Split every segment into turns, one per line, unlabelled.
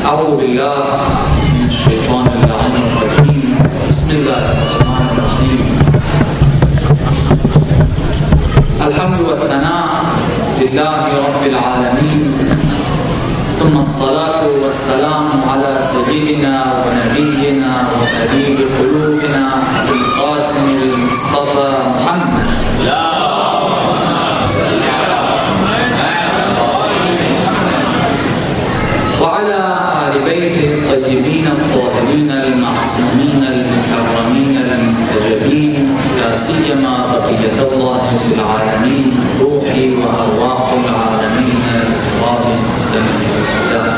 أعوذ بالله من الشيطان اللعين الرجيم. بسم الله الرحمن الرحيم. الحمد والثناء لله رب العالمين، ثم الصلاة والسلام على سيدنا ونبينا وحبيب قلوبنا أبي القاسم المصطفى محمد. وعلى آل بيته الطيبين الطاهرين المعصومين المكرمين المنتجبين، لا سيما بقية الله في العالمين، روحي وأرواح العالمين الإكرام الدم والسلام.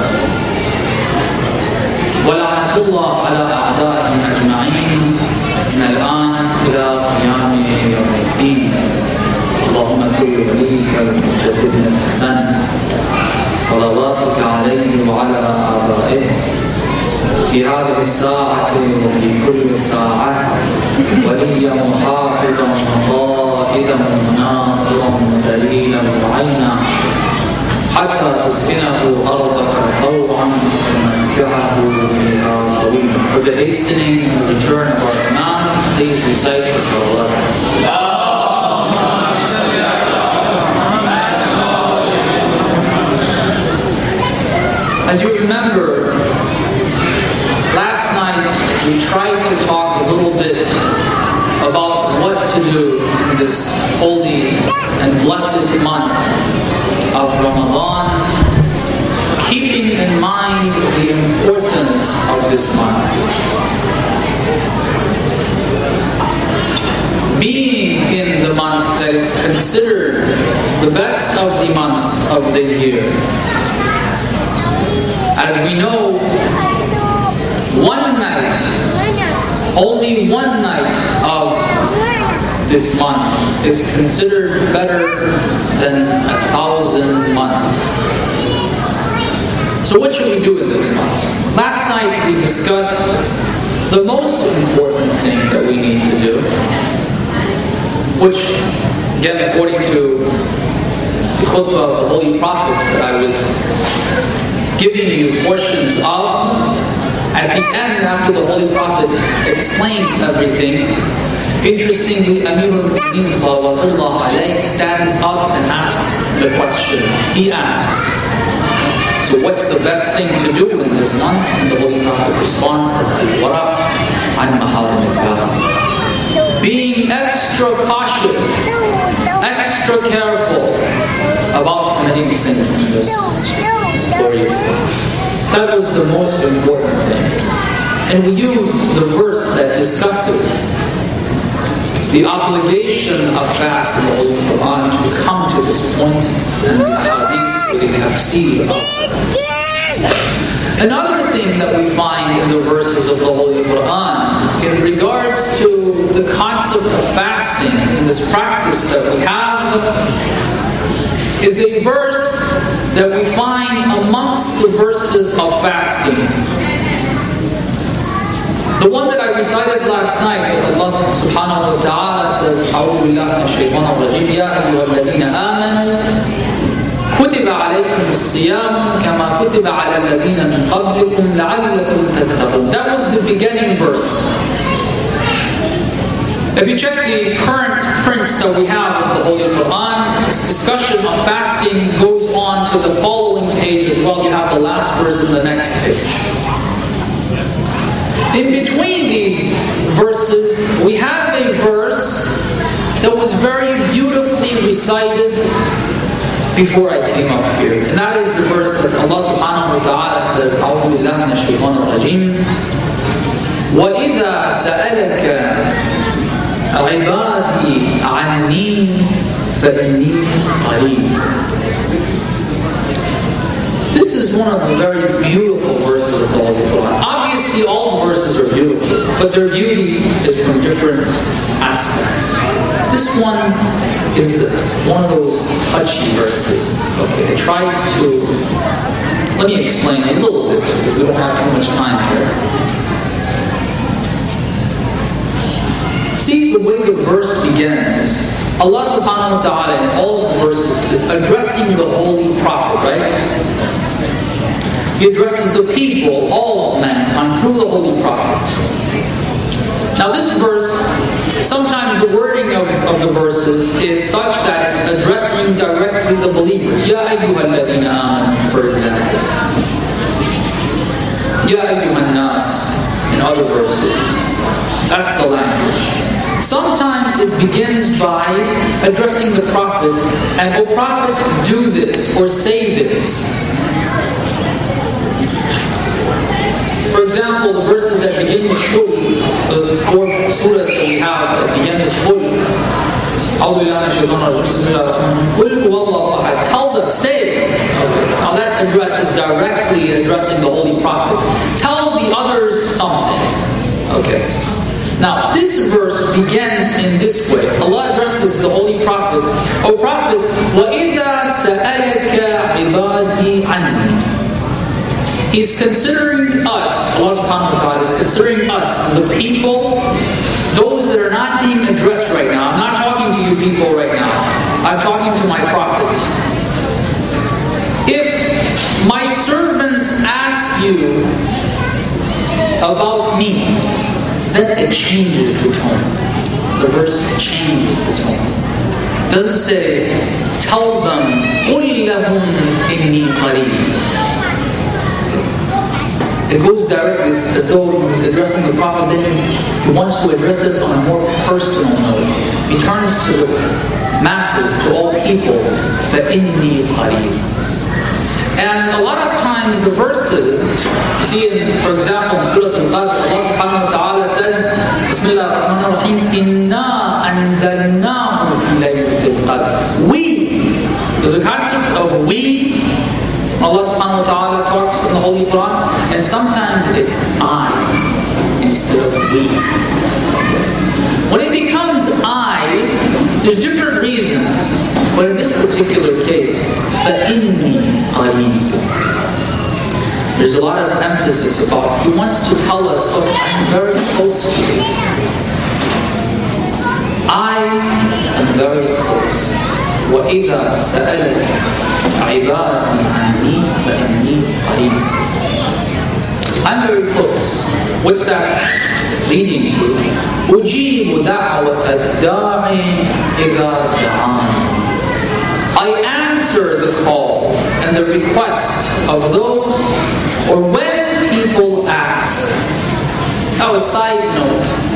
ولعنة الله على أعدائهم أجمعين من الآن إلى قيام يوم الدين. اللهم كل وليك المجدد الحسن صلواتك عليه وعلى آبائه في هذه الساعة وفي كل ساعة، وليا وحافظا وقائدا وناصرا ودليلا وعينا، حتى تسكنه أرضك طوعا وتمتعه فيها طويلا. For the hastening and return of our Imam, please recite the salawat. As you remember, last night we tried to talk a little bit about what to do in this holy and blessed month of Ramadan, keeping in mind the importance of this month. Being in the month that is considered the best of the months of the year. As we know, one night, only one night of this month is considered better than 1,000 months. So what should we do in this month? Last night we discussed the most important thing that we need to do, which, again, according to the khutbah of the Holy Prophet that I was giving you portions of, at the end, after the Holy Prophet explains everything, interestingly, Amirul Mu'mineen sallallahu alayhi stands up and asks the question. He asks, so what's the best thing to do in this month? And the Holy Prophet responds as al-wara' an maharim al-kalam. Being extra cautious, extra careful about committing sins in this glorious month. That was the most important thing. And we used the verse that discusses the obligation of fast in the Holy Quran to come to this point, and the hadith we have seen about that. Another thing that we find in the verses of the Holy Quran in regards to the concept of fasting and this practice that we have is a verse that we find amongst the verses of fasting. The one that I recited last night, Allah subhanahu wa ta'ala says, أعوذ بالله من الشيطان الرجيم يا أيها الذين آمنوا كتب عليكم الصيام كما كتب على الذين من قبلكم لعلكم تتقون. That was the beginning verse. If you check the current prints that we have of the Holy Quran, this discussion of fasting goes on to the following page as well. You have the last verse in the next page. In between these verses, we have a verse that was very beautifully recited before I came up here. And that is the verse that Allah subhanahu wa ta'ala says, أعوذ بالله من الشيطان الرجيم وَإِذَا سَأَلَكَ عبادي عني فإني قريب. This is one of the very beautiful verses of the Holy Quran. Obviously, all the verses are beautiful, but their beauty is from different aspects. This one is one of those touchy verses. Okay, it tries to. Let me explain a little bit because we don't have too much time here. See the way the verse begins. Allah subhanahu wa ta'ala in all the verses is addressing the Holy Prophet, right? He addresses the people, all of mankind, through the Holy Prophet. Now this verse, sometimes the wording of the verses is such that it's addressing directly the believers. Ya ayyuhal ladina amanu, for example. Ya ayyuhan nas, in other verses. That's the language. Sometimes it begins by addressing the Prophet, and, O Prophet, do this, or say this. For example, the verses that begin with Qul, the 4 surahs that we have that begin with Qul, tell them, say. Now that address is directly addressing the Holy Prophet. Tell the others something. Okay. Now, this verse begins in this way. Allah addresses the Holy Prophet. O Prophet, وَإِذَا سَأَلَكَ عِبَادِي عَنِّي. He's considering us, Allah subhanahu wa ta'ala is considering us, the people, those that are not being addressed right now. I'm not talking to you people right now. I'm talking to my Prophet. If my servants ask you about me, then it changes the tone. The verse changes the tone. It doesn't say, tell them, قُلْ لَهُمْ إِنِّي قَرِيبٌ. It goes directly as though he's addressing the Prophet, then he wants to address us on a more personal note. He turns to the masses, to all people, فَإِنِّي قَرِيبٌ. And a lot of times the verses, you see in, for example, in Surah Al-Qadr, Allah subhanahu wa ta'ala says, Bismillah ar-Rahman ar-Rahim, إِنَّا أَنزَلْنَاهُ فِي لَيْلَةِ الْقَدْرِ. We, there's a concept of we. Allah subhanahu wa ta'ala talks in the Holy Quran, and sometimes it's I instead of we. When it becomes I, there's different reasons, but in this particular case, فَإِنِّي قَرِيبٌ. There's a lot of emphasis about, he wants to tell us, look, I'm very close to you. I am very close. وَإِذَا سَأَلَكَ عِبَادِي عَنِّي فَإِنِّي قَرِيبٌ. I'm very close. What's that leading to? أُجِيبُ دَعْوَةَ الدَّاعِ إِذَا دَعَانِ. I answer the call and the request of those, or when people ask. Now a side note.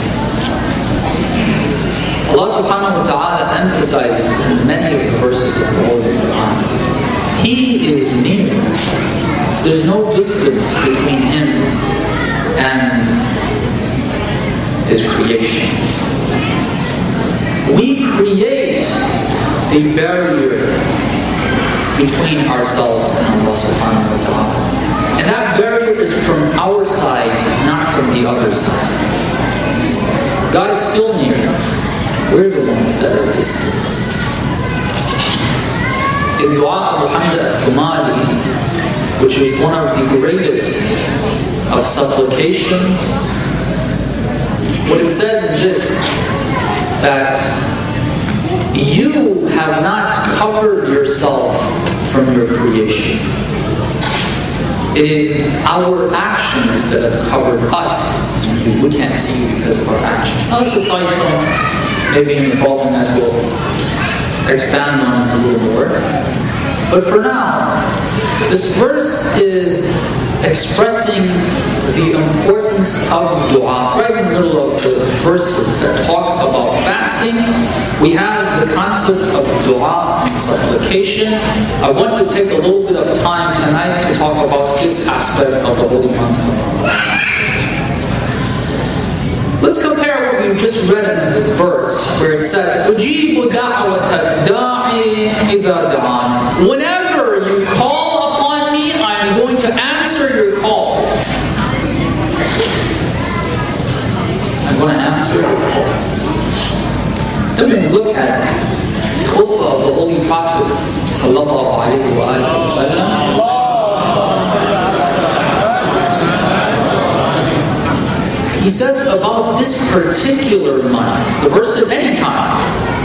Allah subhanahu wa ta'ala emphasizes in many of the verses of the Holy Quran, He is near. There's no distance between Him and His creation. We create a barrier between ourselves and Allah subhanahu wa ta'ala. And that barrier is from our side, not from the other side. God is still near. We're the ones that are distant. In Dua Abu Hamza al-Thumali, which is one of the greatest of supplications, what it says is this, that you have not covered yourself from your creation. It is our actions that have covered us. We can't see you because of our actions. Now that's a side point. Maybe in the following as we'll expand on a little more. But for now, this verse is expressing the importance of dua. Right in the middle of the verses that talk about fasting, we have the concept of dua and supplication. I want to take a little bit of time tonight to talk about this aspect of the Holy Month. Let's compare what we just read in the verse where it said, أُجِيبُ دَعْوَةَ الدَّاعِ إِذَا دَعَانِ. Whenever you call upon me, I am going to answer your call. I'm going to answer your call. Then we look at the khutbah of the Holy Prophet sallallahu alayhi wa sallam. He says about this particular month, the verse says anytime,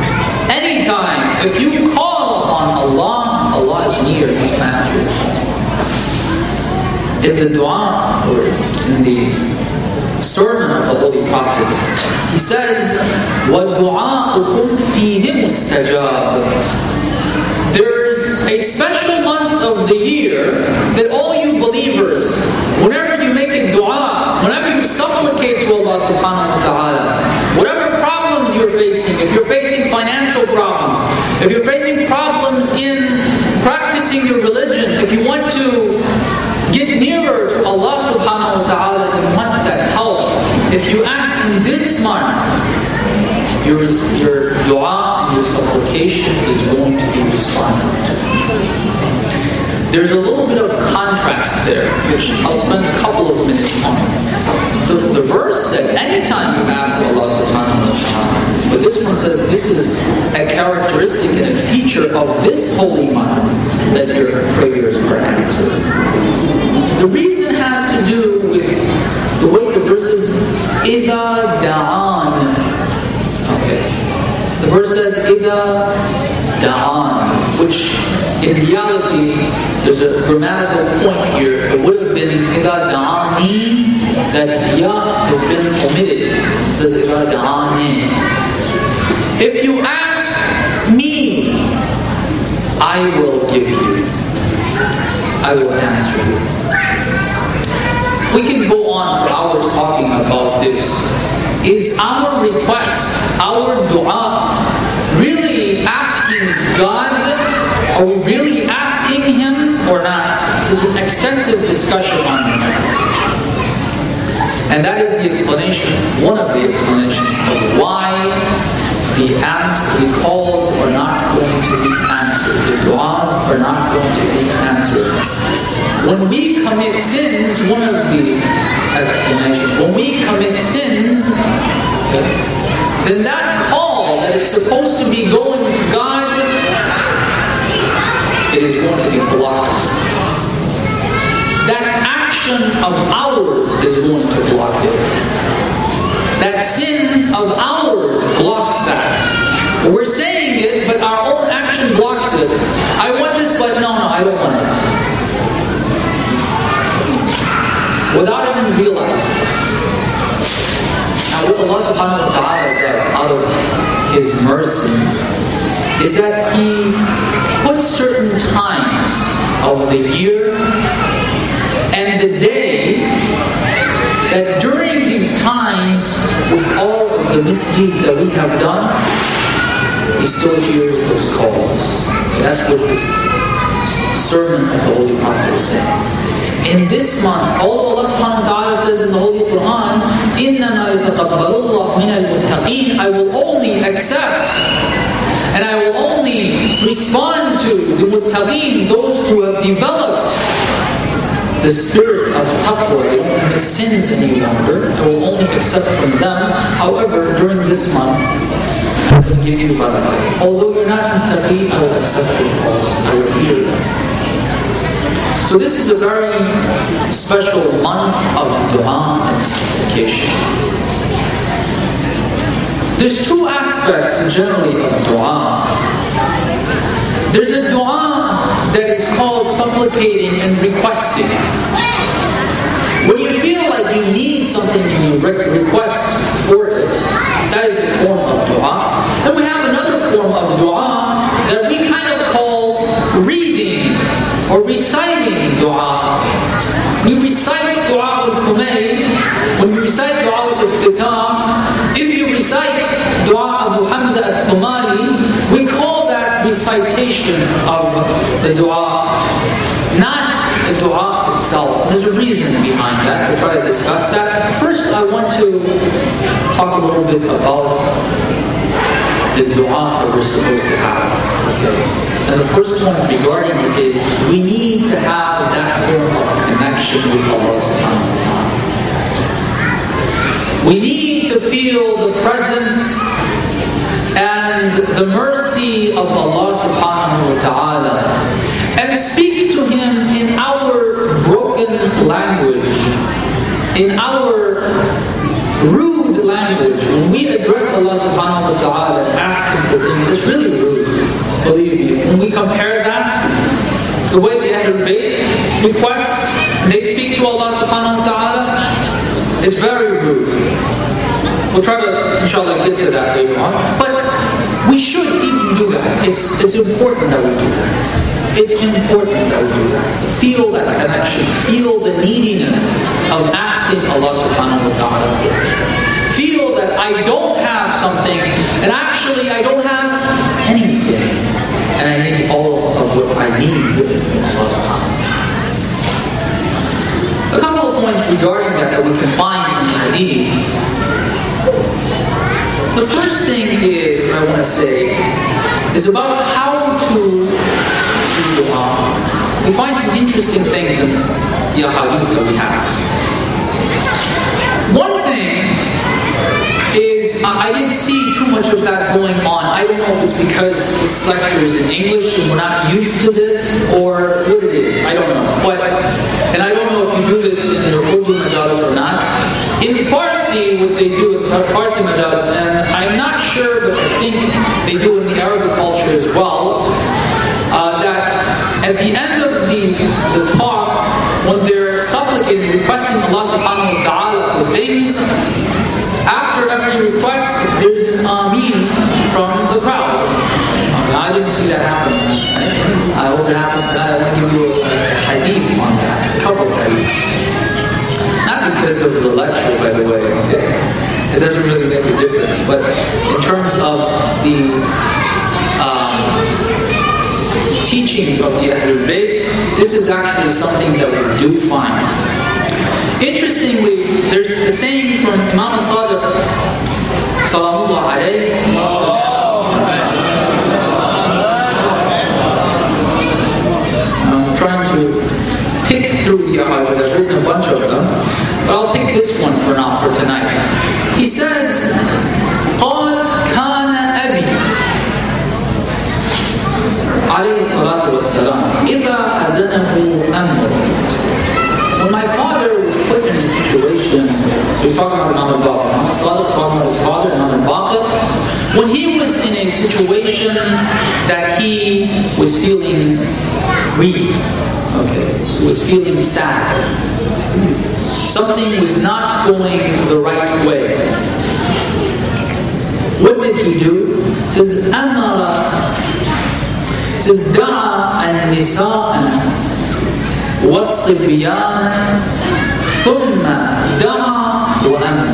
if you call upon Allah, Allah is near, He's going to answer you. in the dua, or in the sermon of the Holy Prophet, he says, وَدُعَاءُكُمْ فِيهِ مُسْتَجَابٌ. There's a special month of the year that all you believers, whenever you make a dua, whenever you supplicate to Allah subhanahu wa ta'ala, whatever problems you're facing, if you're facing financial problems, if you're facing problems in practicing your religion, if you want to get nearer to Allah subhanahu wa ta'ala and you want that help, if you ask in this month, your dua and your supplication is going to be responded to. There's a little bit of contrast there, which I'll spend a couple of minutes on. The verse said, anytime you ask Allah subhanahu wa ta'ala, but this one says this is a characteristic and a feature of this holy month that your prayers are answered. The reason has to do with the way the verse is, إِذَا دَعَانَ. Okay. The verse says, إِذَا دَعَانَ, which in reality, there's a grammatical point here. It would have been إِذَا دَعَانِي, that ya has been omitted. It says إِذَا دَعَانِي. If you ask me, I will give you. I will answer you. We can go on for hours talking about this. Is our request, our dua, really asking God? Are we really asking Him or not? There's an extensive discussion on that. And that is the explanation, one of the explanations of why the calls are not going to be answered. The du'as are not going to be answered. When we commit sins, one of the explanations, when we commit sins, then that call that is supposed to be going to God, it is going to be blocked. That action of ours is going to block it. That sin of ours blocks that. We're saying it, but our own action blocks it. I want this, but no, I don't want it. Without even realizing it. Now what Allah subhanahu wa ta'ala does out of His mercy is that He puts certain times of the year and the day that during these times, with all of the misdeeds that we have done, He still hears those calls. And that's what this sermon of the Holy Prophet is saying. In this month, although Allah subhanahu wa ta'ala says in the Holy Quran, إِنَّمَا يَتَقَبَّلُ اللَّهُ مِنَ الْمُتَّقِينَ, I will only accept and I will only respond to the muttaqeen, those who have developed the spirit of taqwa. They don't commit sins any longer. I will only accept from them. However, during this month, I will give you barakah. Although you're not muttaqeen, I will accept your calls. I will hear them. So this is a very special month of dua and supplication. There's two aspects generally of dua. There's a dua that is called supplicating and requesting. When you feel like you need something and you request for it, that is a form of dua. Then we have another form of dua that we kind of call reading or reciting dua. You recite dua al-Kumail, when you recite dua al-Iftitah, if you recite dua Abu Hamza al-Thumali, we call that recitation of the dua, not the dua itself. There's a reason behind that. We'll try to discuss that. First, I want to talk a little bit about the dua that we're supposed to have. Okay. And the first point regarding it is we need to have that form of connection with Allah subhanahu wa ta'ala. We need to feel the presence and the mercy of Allah subhanahu wa ta'ala and speak to Him in our broken language, in our rude language. When we address Allah subhanahu wa ta'ala and ask Him for things, it's really rude. Believe me, when we compare that to the way the Ahlul Bayt request and they speak to Allah subhanahu wa ta'ala, it's very rude. We'll try to, inshallah, get to that later on. But we should even do that. It's important that we do that. It's important that we do that. Feel that connection. Feel the neediness of asking Allah subhanahu wa ta'ala for it. Feel that I don't have something, and actually I don't have anything. And I need all of what I need from Allah subhanahu wa ta'ala. A couple of points regarding that we can find in the hadith. The first thing I want to say is about how to do dua. We find some interesting things in the hadith that we have. One thing is, I didn't see too much of that going on. I don't know if it's because this lecture is in English and we're not used to this, or what it is. I don't know. And I don't know if you do this in your Urdu majalis or not. In Farsi, what they do in Farsi majalis, and I'm not sure, but I think they do in the Arabic culture as well, that at the end of the talk, when they're supplicating, requesting Allah subhanahu wa ta'ala for things, after every request, there's an Ameen from the crowd. I didn't see that happen last night. I hope it happens tonight. I want to give you a hadith on that, a couple of hadiths. Not because of the lecture, by the way. Okay? It doesn't really make a difference. But in terms of the teachings of the Ahlul Bayt, this is actually something that we do find. Interestingly, there's a saying from Imam Sadiq, Salamullah alayhi. I'm trying to pick through the ahadith. I've written a bunch of them, but I'll pick this one for now, for tonight. He says, قال كان أبي عليه الصلاة والسلام إذا حزنه أمر. When my father was put in a situation, he was talking about Imam al-Baqir. Imam Sadiq was talking about his father, Imam al-Baqir. When he was in a situation that he was feeling grieved, he was feeling sad, something was not going the right way. What did he do? He says, دعا النساء والصبيان ثم دعا وأمر.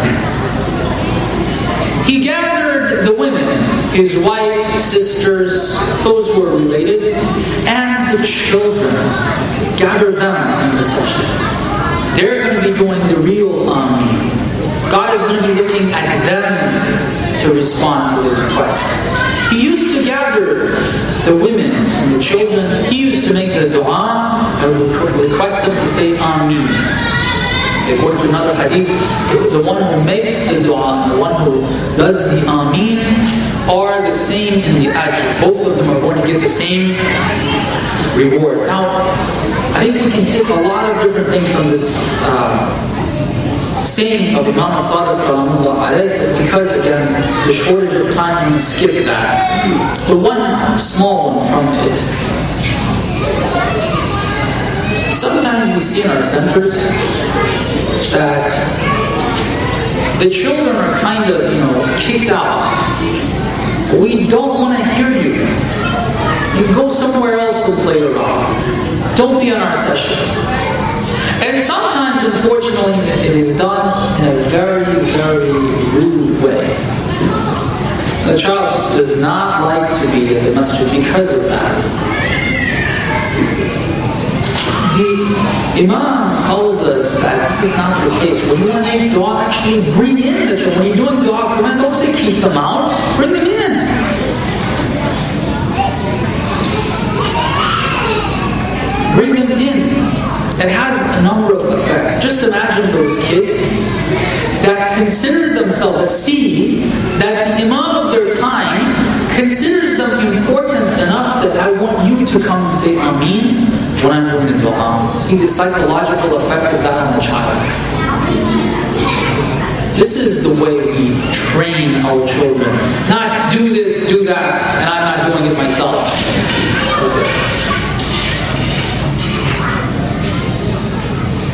He gathered the women, his wife, sisters, those who were related, and the children. Gather them in the session. They're going to be doing the real Ameen. God is going to be looking at them to respond to the request. He used to gather the women and the children. He used to make the dua and request them to say Ameen. According to another hadith, the one who makes the dua and the one who does the Ameen are the same in the ajr. Both of them are going to get the same reward. Now, I think we can take a lot of different things from this saying of Imam Sadiq Salamullah alayhi, because again, the shortage of time, we skip that. The one small one from it. Sometimes we see in our centers that the children are kind of, kicked out. We don't want to hear you. You go somewhere else and play around. Don't be on our session. And sometimes, unfortunately, it is done in a very, very rude way. The child does not like to be at the masjid because of that. The Imam tells us that this is not the case. When you want to make dua, actually bring in the children. When you're doing dua, don't say keep them out. Bring them in. Bring them in. It has a number of effects. Just imagine those kids that consider themselves, that see that the Imam of their time considers them important enough that I want you to come and say Ameen when I'm doing the dua. See the psychological effect of that on the child. This is the way we train our children. Not do this, do that, and I'm not doing it myself. Okay.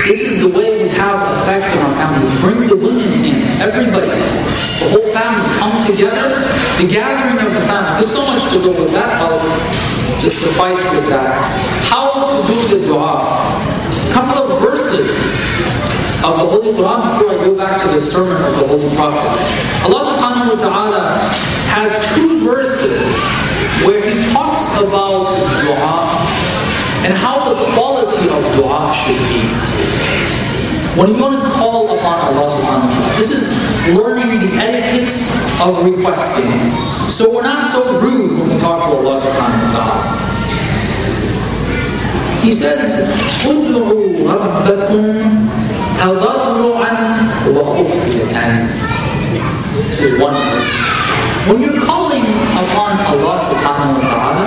This is the way we have effect on our family. We bring the women in, everybody, the whole family come together, the gathering of the family. There's so much to go with that. I'll just suffice with that. How to do the dua. A couple of verses of the Holy Quran before I go back to the sermon of the Holy Prophet. Allah subhanahu wa ta'ala has two verses where He talks about dua and how the quality of dua should be. When you want to call upon Allah subhanahu wa ta'ala, this is learning the etiquettes of requesting. So we're not so rude when we talk to Allah subhanahu wa ta'ala. He says, "Ud'u rabbakum tadarru'an wa khufyatan." This is one verse. When you're calling upon Allah subhanahu wa ta'ala,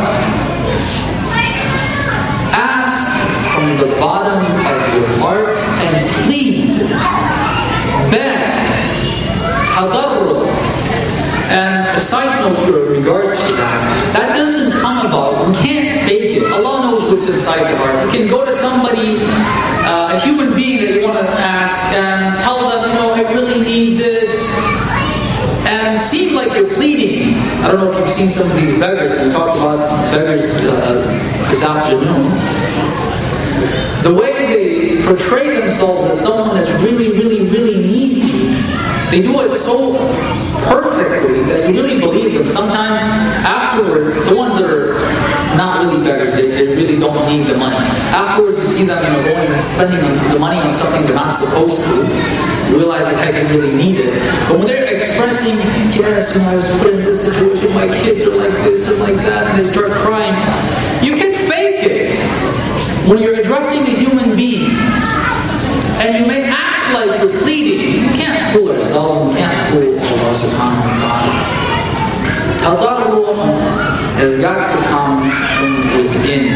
ask from the bottom of your heart and plead, beg, tadarru'. And a side note here in regards to that doesn't come about, we can't fake it. Allah knows what's inside the heart. You can go to somebody, a human being that you want to ask, and tell them, I really need this, and seem like you're pleading. I don't know if you've seen some of these beggars. We talked about beggars this afternoon. The way they portray themselves as someone that's really, really, really needy, they do it so perfectly that you really believe them. Sometimes afterwards, the ones that are not really beggars, they really don't need the money. Afterwards, you see them going and spending the money on something they're not supposed to. You realize that they really need it. But when they're expressing, yes, I was put in this situation, my kids are like this and like that, and they start crying, you can fake it. When you're addressing a human being, and you may act like you're pleading, you can't fool yourself, you can't fool Allah subhanahu wa ta'ala. Tadarru' has got to come from within.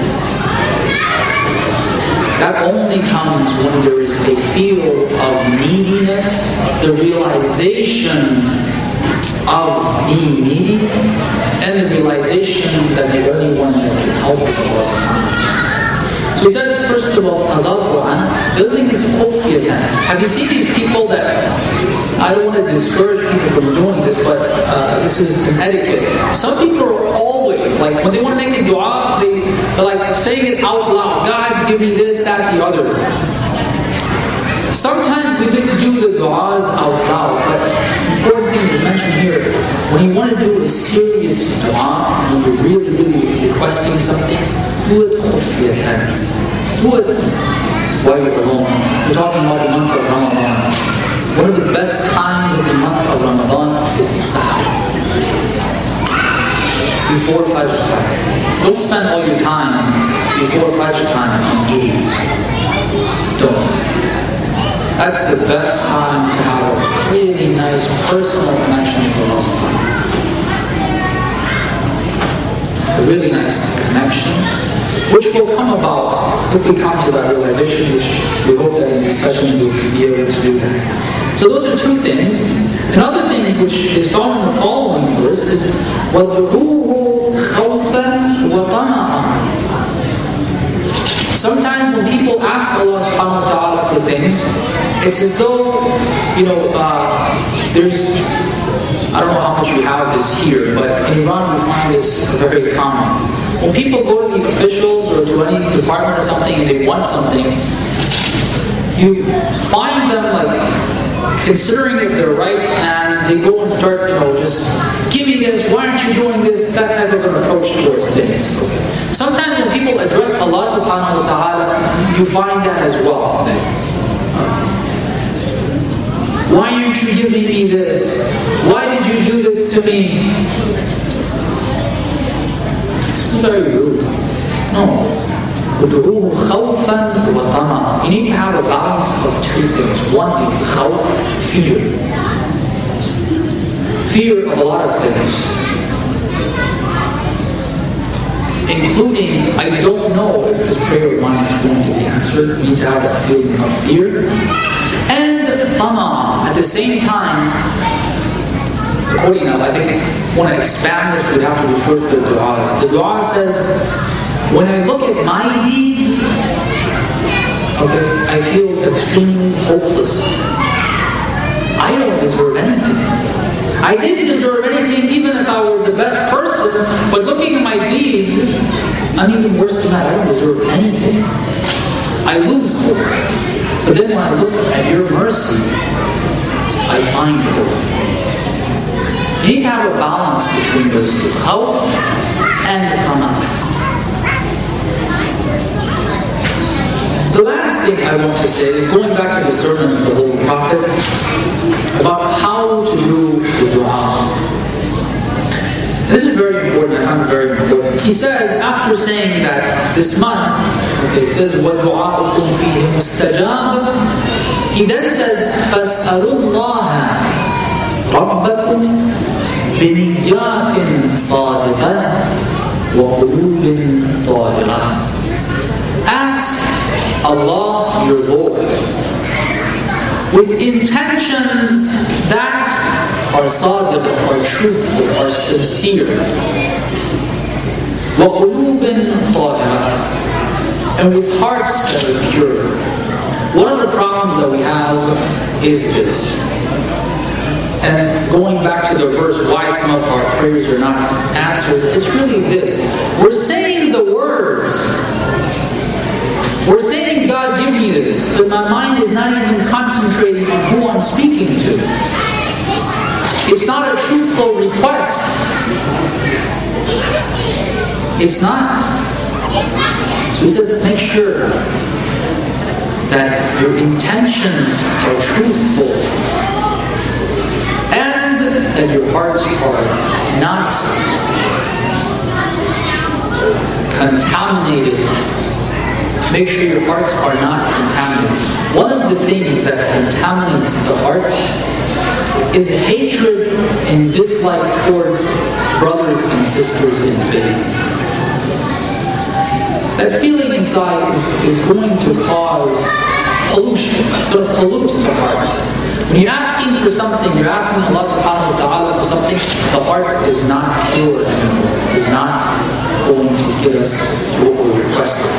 That only comes when there is a feel of neediness, the realization of being needy, and the realization that the only one that can help is Allah subhanahu wa ta'ala. So he says, first of all, tadarru'an, building is khufyatan. Have you seen these people that, I don't want to discourage people from doing this, but this is an etiquette. Some people are always, like when they want to make a dua, they're like saying it out loud. God, give me this, that, the other. Sometimes we didn't do the du'as out loud, but the important thing to mention here, when you want to do a serious dua, when you're really, really requesting something, do it khufyatan. Do it while you're alone. We're talking about the month of Ramadan. One of the best times of the month of Ramadan is Sahar. Before Fajr time. Don't spend all your time before Fajr time on eating. Don't. That's the best time to have a really nice personal connection with Allah. A really nice connection, which will come about if we come to that realization, which we hope that in this session we'll be able to do that. So those are two things. Another thing which is found in the following verse is وَادْعُوهُ خَوْفًا وَطَمَعًا. Sometimes when people ask Allah subhanahu wa ta'ala for things, it's as though, there's, I don't know how much you have this here, but in Iran we find this very common. When people go to the officials or to any department or something and they want something, you find them like considering if they're right, and they go and start, just give me this, why aren't you doing this, that type of an approach towards things. Sometimes when people address Allah subhanahu wa ta'ala, you find that as well. Why aren't you giving me this? Why did you do this to me? It's very rude. No. You need to have a balance of two things. One is khawf, fear. Fear of a lot of things. Including, I don't know if this prayer of mine is going to be answered. You need to have that feeling of fear. And tama, at the same time, according to, I think, want to expand this, we have to refer to the du'as. The du'a says, when I look at my deeds, okay, I feel extremely hopeless. I don't deserve anything. I didn't deserve anything even if I were the best person, but looking at my deeds, I'm even worse than that. I don't deserve anything. I lose hope. But then when I look at your mercy, I find hope. You need to have a balance between those two, khawf and tama'. The last thing I want to say is going back to the sermon of the Holy Prophet about how to do the dua. This is very important. I find it very important. He says, after saying that this month, okay, it says, وَدُعَاءُكُمْ فِيهِ مُسْتَجَابٌ. He then says, فَاسْأَلُوا اللَّهَ رَبَّكُمْ بِنِيَّاتٍ صَادِقَةٍ وَقُلُوبٍ طَاهِرَةٍ. Ask Allah, your Lord, with intentions that are sadiq, are truthful, are sincere. وَقُلُوبٍ طَاهِرَةٍ. And with hearts that are pure. One of the problems that we have is this. And going back to the verse, why some of our prayers are not answered, it's really this. We're saying the words. We're saying, God, give me this. But my mind is not even concentrating on who I'm speaking to. It's not a truthful request. It's not. So he says, make sure that your intentions are truthful and that your hearts are not contaminated. Make sure your hearts are not contaminated. One of the things that contaminates the heart is hatred and dislike towards brothers and sisters in faith. That feeling inside is going to cause pollution. It's going to pollute the heart. When you're asking for something, you're asking Allah subhanahu wa ta'ala for something, the heart is not pure anymore. It is not going to get us to what we're requesting.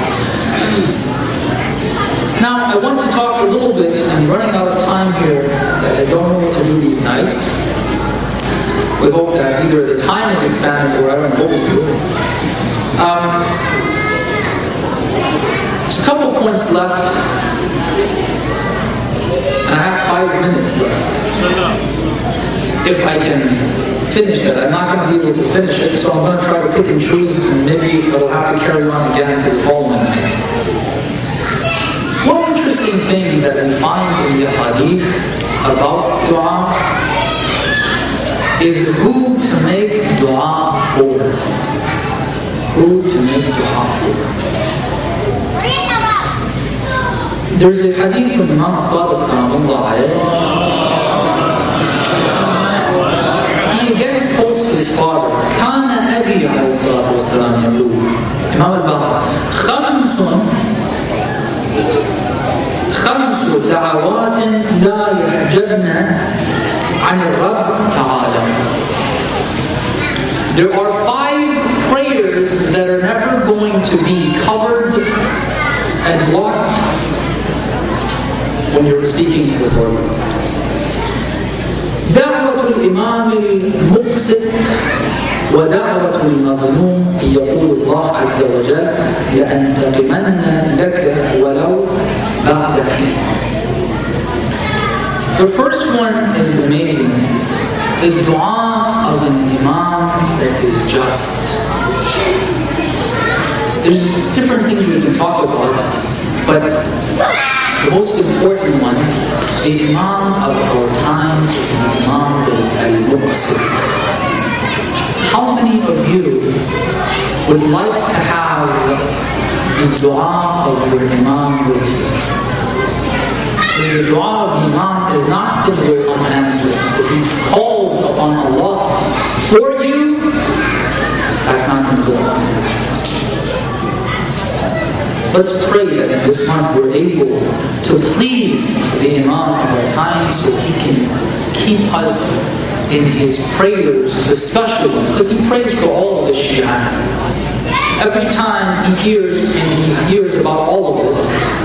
Now, I want to talk a little bit, I'm running out of time here, that I don't know what to do these nights. We hope that either the time is expanded or I don't know what we'll do. There's a couple points left, and I have 5 minutes left. If I can finish that. I'm not going to be able to finish it, so I'm going to try to pick and choose, and maybe it'll have to carry on again to the following night. One interesting thing that we find in the hadith about dua is who to make dua for. Who to make dua for. There's a hadith from Imam Sadiq sallallahu alayhi. He again quotes his father. كان أبي عليه الصلاة والسلام يقول Imam al-Bahar خمس دعوات لا يحجبن عن الرب تعالى. There are 5 prayers that are never going to be covered and blocked when you're speaking to the Lord. دعوة الإمام المقسط ودعوة المظلوم يقول الله عز وجل لأنتقمن لك ولو بعد حين. The first one is amazing. The dua of an imam that is just. There's different things we can talk about, but the most important one, the imam of our time is an imam that is al-muqsit. How many of you would like to have the dua of your imam with you? The dua of the imam is not going to go unanswered. If he calls upon Allah for you, that's not going to go unanswered. Let's pray that in this month we're able to please the imam of our time so he can keep us in his prayers, the special ones, because he prays for all of the Shia. Every time he hears about all of it,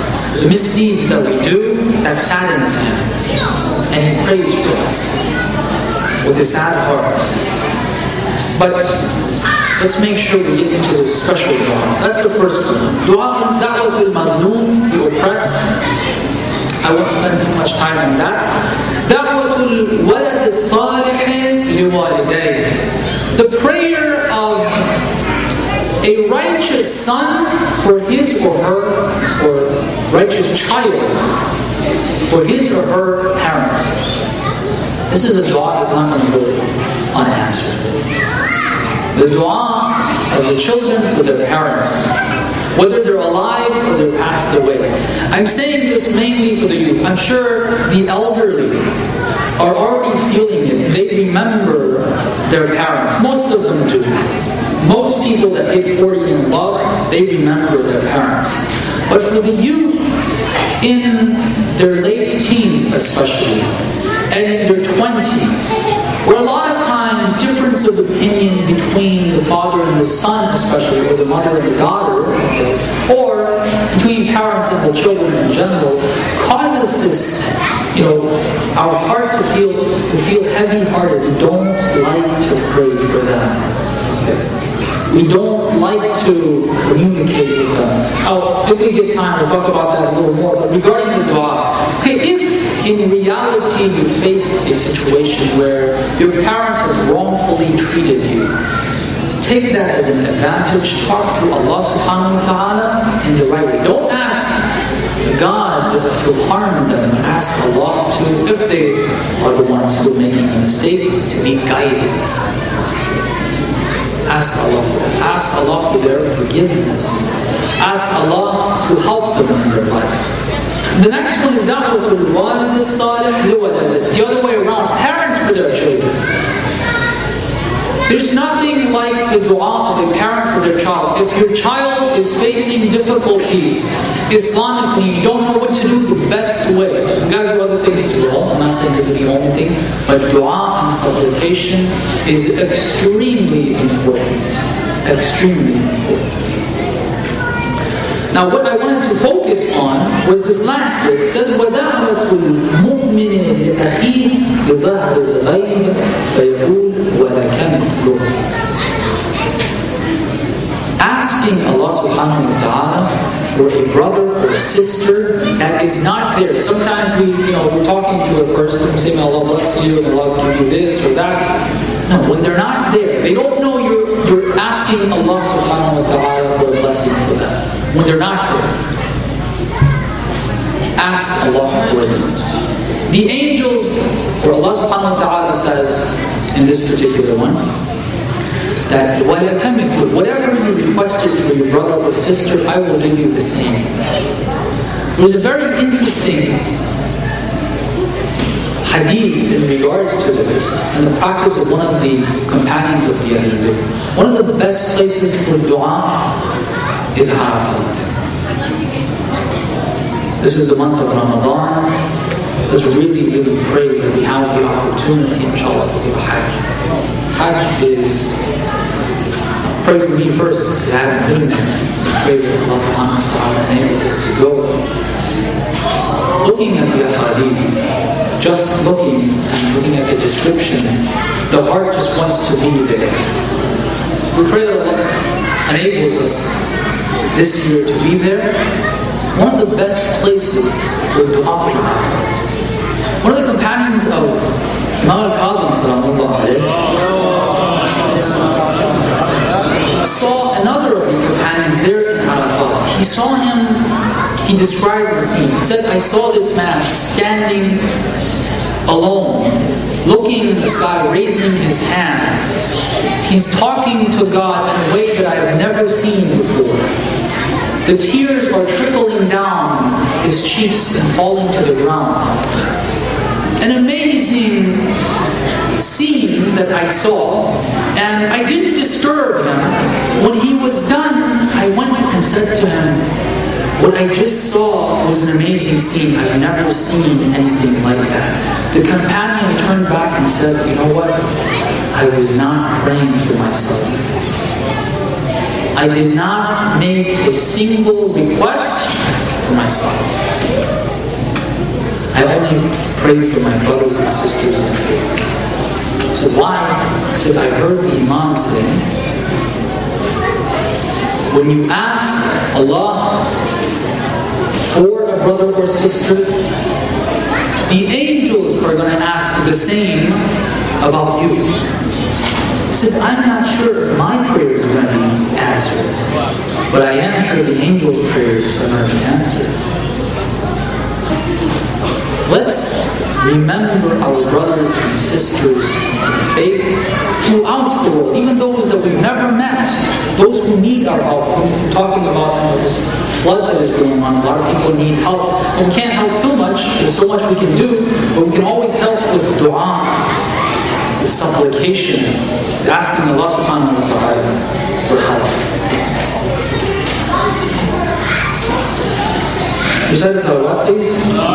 the misdeeds that we do, that saddens Him. And He prays for us with a sad heart. But let's make sure we get into those special du'as. That's the first one. Da'watul mazloom, the oppressed. I won't spend too much time on that. Da'watul walad as-salih liwalidayh. The prayer of a righteous son for his or her, or righteous child for his or her parent. This is a dua that's not going to go unanswered. The dua of the children for their parents, whether they're alive or they're passed away. I'm saying this mainly for the youth. I'm sure the elderly are already feeling it. They remember their parents. Most of them do. Most people that hit 40 and above, they remember their parents. But for the youth, in their late teens especially, and in their 20s, where a lot of times difference of opinion between the father and the son especially, or the mother and the daughter, or between parents and the children in general, causes this, our heart to feel heavy-hearted. We don't like to pray for them. We don't like to communicate with them. Now, if we get time, we'll talk about that a little more. But regarding the dua, if in reality you faced a situation where your parents have wrongfully treated you, take that as an advantage. Talk to Allah subhanahu wa ta'ala in the right way. Don't ask God to harm them. Ask Allah to, if they are the ones who are making a mistake, to be guided. Ask Allah for that. Ask Allah for their forgiveness. Ask Allah to help them in their life. The next one is da'watul walid as-salih liwaladihi. The other way around, parents for their children. There's nothing like the dua of a parent for their child. If your child is facing difficulties Islamically, you don't know what to do the best way. You've got to do other things too. I'm not saying this is the only thing, but dua and supplication is extremely important. Extremely important. Now what I wanted to focus on was this last bit. It says, وَدَعْوَةُ الْمُؤْمِنِ لِأَخِيهِ بِظَهْرِ الْغَيْبِ فَيَقُولُ وَلَكَ مِثْلُهُ. Asking Allah subhanahu wa ta'ala for a brother or a sister that is not there. Sometimes we're talking to a person, saying, Allah bless you, and Allah give you this or that. No, when they're not there, they don't know you're asking Allah subhanahu wa ta'ala for a blessing for them. When they're not there, ask Allah for them. The angels, or Allah subhanahu wa ta'ala says in this particular one, that whatever you requested for your brother or sister, I will give you the same. There was a very interesting hadith in regards to this, and the practice of one of the companions of the other. One of the best places for dua is Arafat. This is the month of Ramadan. Let's really, really pray that we have the opportunity, inshallah, to give Hajj. Hajj is, pray for me first, because I haven't been there. Pray that Allah subhanahu wa ta'ala enables us to go. Looking at the hadith, just looking at the description, the heart just wants to be there. We pray that Allah enables us this year to be there. One of the best places for dua is Arafat. One of the companions of Imam al-Kadhim saw another of the companions there in Arafat. He saw him, he described the scene. He said, I saw this man standing alone, looking in the sky, raising his hands. He's talking to God in a way that I have never seen before. The tears are trickling down his cheeks and falling to the ground. An amazing scene that I saw, and I didn't disturb him. When he was done, I went and said to him, what I just saw was an amazing scene. I've never seen anything like that. The companion turned back and said, you know what? I was not praying for myself. I did not make a single request for for myself. I only pray for my brothers and sisters in faith. So why? Because I heard the Imam say, when you ask Allah for a brother or sister, the angels are going to ask the same about you. He said, I'm not sure if my prayers are going to be answered, but I am sure the angels' prayers are going to be answered. Let's remember our brothers and sisters in faith throughout the world, even those that we've never met, those who need our help. We're talking about this flood that is going on. A lot of people need help. And we can't help too much. There's so much we can do, but we can always help with dua, with supplication, asking Allah subhanahu wa ta'ala for help. Recite the salawat, please.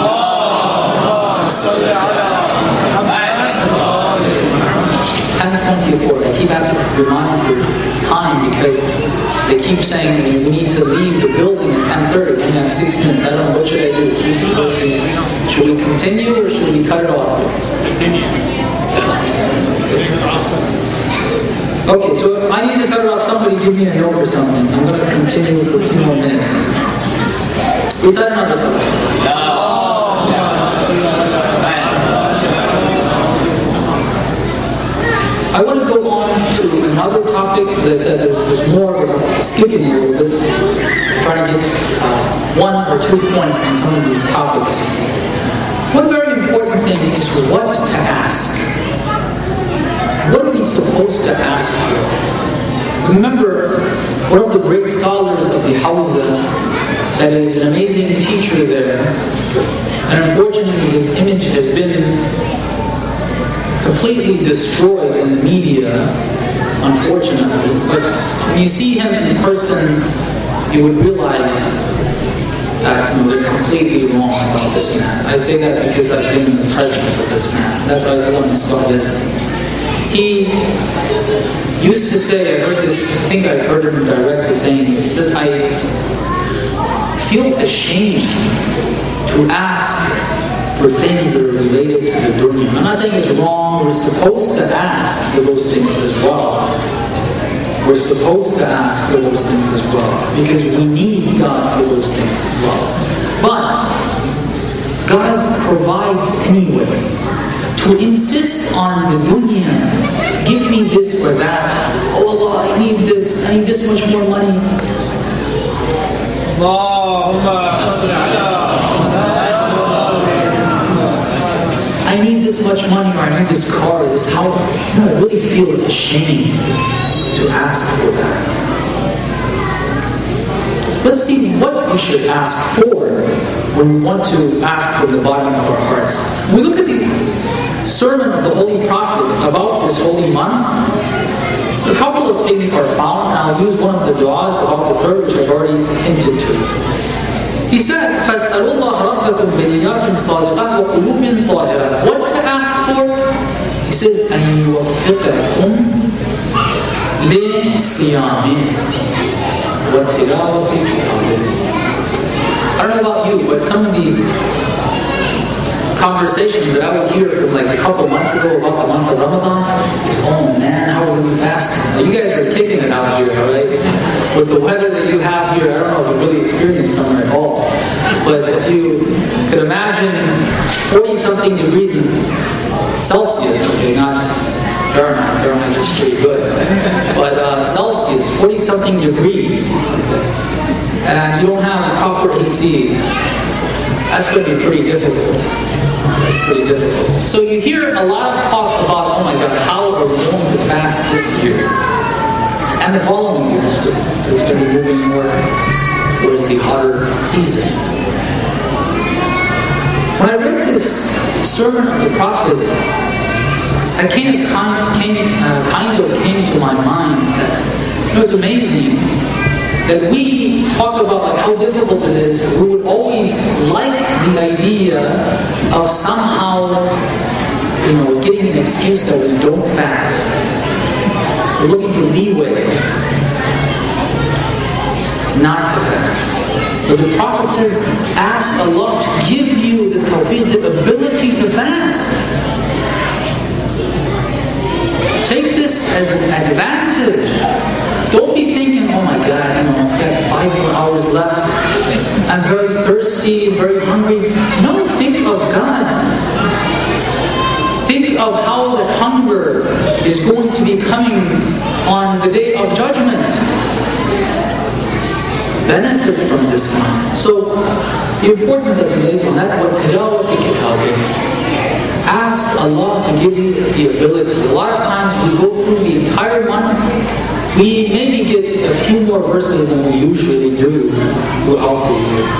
10:24. I keep having to remind for time because they keep saying we need to leave the building at 10:30. We have 6 minutes. I don't know, what should I do? Should we continue or should we cut it off? Continue. Okay, so if I need to cut it off, somebody give me a note or something. I'm going to continue for a few more minutes. Is that another subject? No. I want to go on to another topic. As I said, there's more, skipping a little bit, trying to get 1 or 2 points on some of these topics. One very important thing is what to ask. What are we supposed to ask for? Remember, one of the great scholars of the Hawza, that is an amazing teacher there, and unfortunately his image has been completely destroyed in the media, unfortunately. But when you see him in person, you would realize that they're completely wrong about this man. I say that because I've been in the presence of this man. That's why I want to start listening. He used to say, I think I heard him directly saying, he said, I feel ashamed to ask for things that are related to the dunya. I'm not saying it's wrong. We're supposed to ask for those things as well. We're supposed to ask for those things as well because we need God for those things as well. But God provides anyway. To insist on the dunya, give me this or that. Oh Allah, I need this. I need this much more money. I need this much money, or I need this car, or this house. I really feel ashamed to ask for that. Let's see what we should ask for when we want to ask from the bottom of our hearts. We look at the sermon of the Holy Prophet about this holy month. A couple of things are found, and I'll use one of the du'as about the third, which I've already hinted to. He said, فَاسْأَلُوا اللَّهَ رَبَّكُمْ بِنِيَّاتٍ صَادِقَةٍ وَقُلُوبٍ طَاهِرَةٍ. What to ask for? He says, أَنْ يُوَفِّقَكُمْ لِلصِّيَامِ وَتِلَاوَةِ كِتَابِهِ. I don't know about you, but some of the conversations that I would hear from like a couple months ago about the month of Ramadan is, oh man, how are we fasting? Now, you guys are kicking it out here, right? With the weather that you have here, I don't know if you really experienced summer at all. But if you could imagine 40-something degrees in Celsius, okay, not Fahrenheit, Fahrenheit is pretty good, but Celsius, 40-something degrees, and you don't have a proper AC, that's going to be pretty difficult. It's pretty difficult. So you hear a lot of talk about, oh my God, how are we going to fast this year? And the following years, it's going to be moving more towards the hotter season. When I read this sermon of the Prophet, it kind of came to my mind that, it's amazing that we talk about like how difficult it is. We would always like the idea of somehow, getting an excuse that we don't fast. We're looking for leeway not to fast. But the Prophet says, ask Allah to give you the tawfiq, the ability to fast. Take this as an advantage. Don't be thinking, oh my God, I've got 5 more hours left. I'm very thirsty, very hungry. No, think of God. Think of how that hunger is going to be coming on the day of judgment. Benefit from this one. So, the importance of today's on that one, ask Allah to give you the ability. A lot of times we go through the entire month, we maybe get a few more verses than we usually do throughout the year.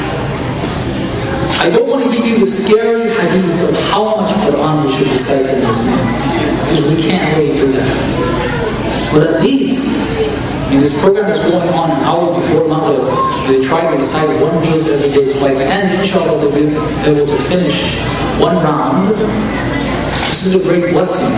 I don't want to give you the scary hadiths of how much Quran we should recite in this month, because we can't really do that. But at least, this program is going on an hour before Maghrib. They try to recite one juz every day, so by the end, inshallah, they'll be able to finish one round. This is a great blessing.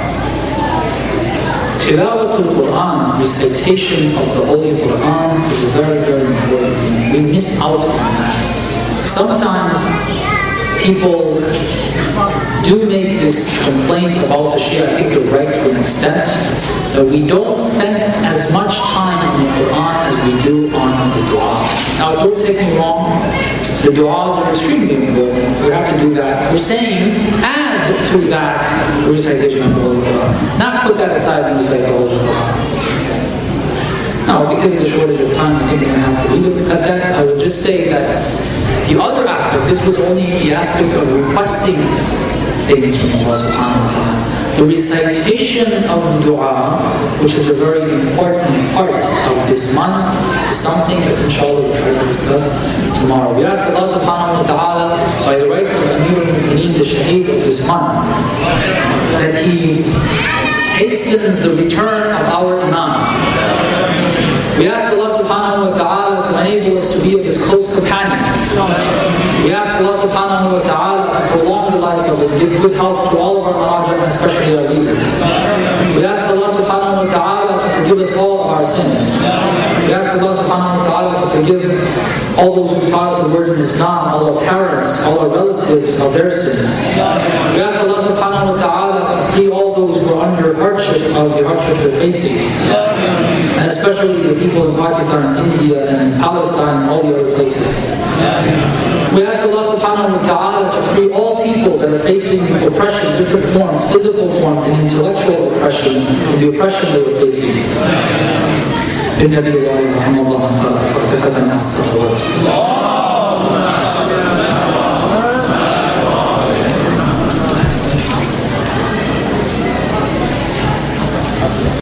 Tilawatul Quran, recitation of the Holy Quran, is a very, very important thing. We miss out on that. Sometimes people do make this complaint about the Shia. I think they're right to an extent. That we don't spend as much time on the Quran as we do on the dua. Now, don't take me wrong. The du'as are extremely important. We have to do that. We're saying add to that recitation of the Holy Quran. Not put that aside and recite the Holy Quran. Now, because of the shortage of time, I think I'm going to have to leave it at that. I would just say that the other aspect, this was only the aspect of requesting things from Allah subhanahu wa ta'ala. The recitation of dua, which is a very important part of this month, is something that inshallah we'll try to discuss tomorrow. We ask Allah subhanahu wa ta'ala, by the right of Amir al-Mu'mineen, the shaheed of this month, that He hastens the return of our Imam. We ask Allah subhanahu wa ta'ala to enable us to be of His close companions. We ask Allah subhanahu wa ta'ala to prolong the life of it, give good health to all of our maraja, and especially our leaders. We ask Allah subhanahu wa ta'ala to forgive us all of our sins. We ask Allah subhanahu wa ta'ala to forgive all those who taught us the word in Islam, all our parents, all our relatives, of their sins. We ask Allah subhanahu wa ta'ala to free all those who are under hardship of the hardship they're facing. And especially the people in Pakistan, India, and in Palestine, and all the other places. We ask Allah subhanahu wa ta'ala to free all people that are facing oppression, different forms, physical forms, and intellectual oppression, the oppression they were facing. بالنبي الله محمد الله